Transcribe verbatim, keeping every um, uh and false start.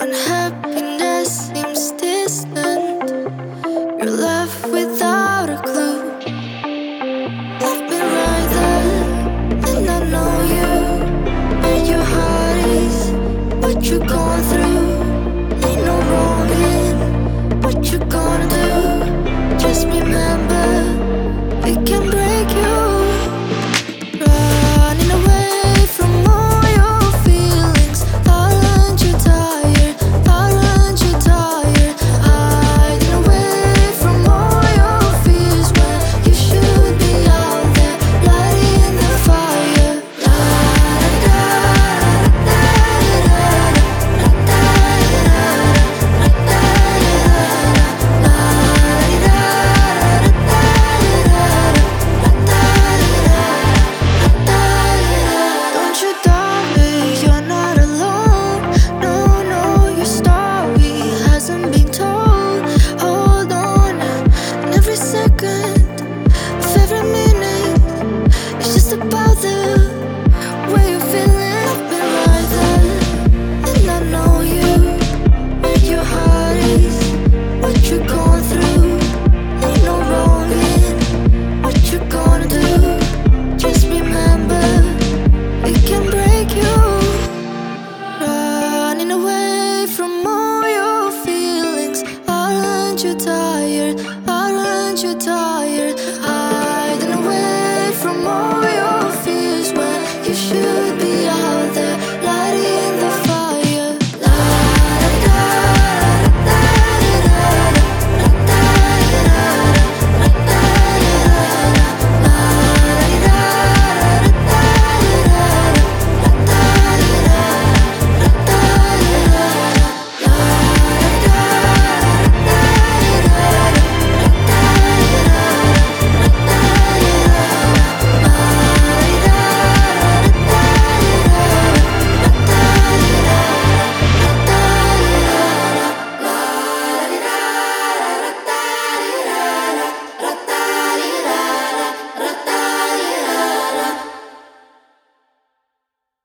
when happiness seems distant. You're left without a clue. I've been right there, and I know you. Where your heart is, what you're going through. Ain't no wrong in what you're gonna do. Just remember